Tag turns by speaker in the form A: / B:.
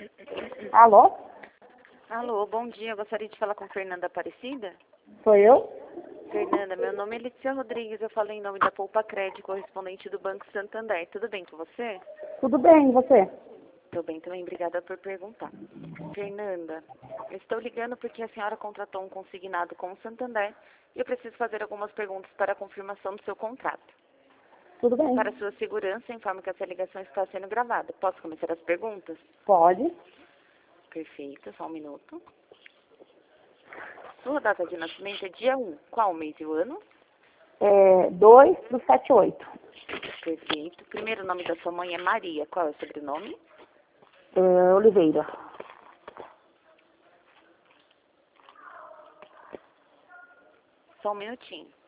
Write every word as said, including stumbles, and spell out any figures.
A: Alô?
B: Alô, bom dia. Eu gostaria de falar com Fernanda Aparecida.
A: Sou eu?
B: Fernanda, meu nome é Letícia Rodrigues. Eu falo em nome da Poupa Crédito, correspondente do Banco Santander. Tudo bem com você?
A: Tudo bem, e você?
B: Tudo bem também. Obrigada por perguntar. Fernanda, eu estou ligando porque a senhora contratou um consignado com o Santander e eu preciso fazer algumas perguntas para a confirmação do seu contrato.
A: Tudo bem.
B: Para sua segurança, informo que essa ligação está sendo gravada. Posso começar as perguntas?
A: Pode.
B: Perfeito, só um minuto. Sua data de nascimento é dia um. Qual o mês e o ano?
A: É dois do sete oito.
B: Perfeito. O primeiro nome da sua mãe é Maria. Qual é o sobrenome?
A: É, Oliveira.
B: Só um minutinho.